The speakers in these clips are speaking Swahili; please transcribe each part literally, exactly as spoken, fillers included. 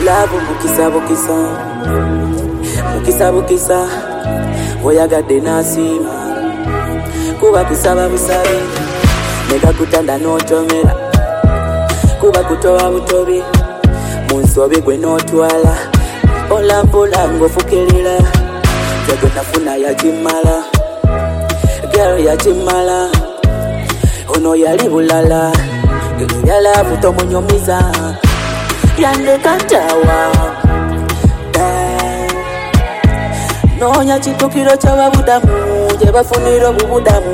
love mukisa bukisa mukisa bukisa oyagadde nasima kuba kusaba busabe mega kutanda notomera kuba kutowa butobi munsobe gwe notwala ola mpola ngofukelera tego nafuna ya jimala girl ya jimala ono yali bulala yala buto munyomiza yande kantawa nonya chitukiro chababudamu je bafuniro bubudamu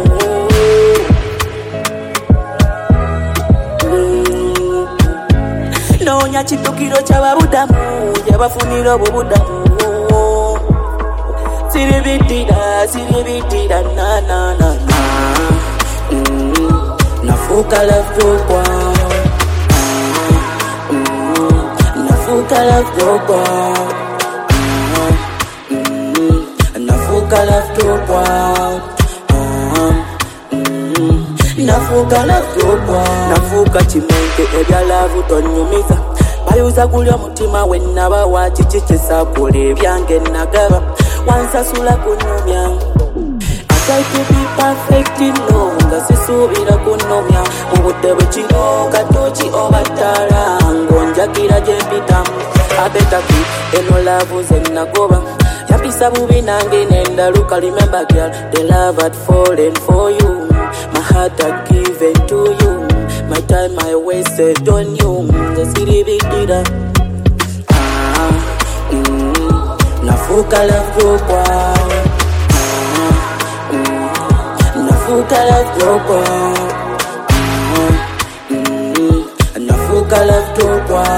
nonya chitukiro chababudamu je bafuniro bubudamu siribitira siribitira na na na na nafuka love kwa nafuka love kwa nafuka love kwa nafuka love kwa nafuka chimente ebya love tonyumiza bayuza kulya mutima wenaba wachichichisa kule byange nagaba wansasula kunyumya I try to be perfect in love nga sisubira kunomya ubutebe kino katochi obatala ngonjakira jempita abetaki eno love zenagoba yapisa bubi nange nenda look remember girl the love had fallen for you my heart had given to you my time I wasted on you the city bidira ah mm, nafuka love kwa nafuka love kwa mm, nafuka love kwa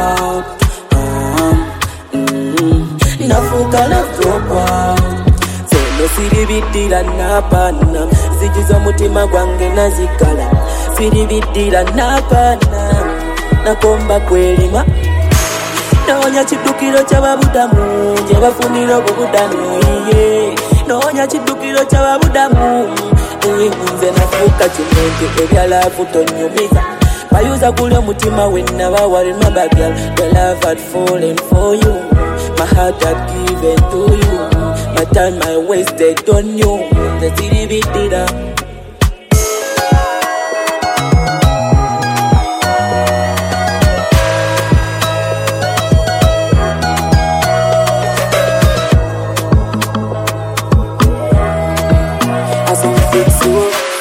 nafuka love kwa selo siribitira napana zijiza mutima gwange nazikala siribitira napana nakomba kwelima nonya chitukiro chababudamu je bafuniro bubudamu iye nonya chitukiro chababudamu nze nafuka chimente ebya love tonyumiza bayuza kulya mutima wenaba remember girl the love had fallen for you my heart had given to you my time I wasted on you the city bidira as I fix you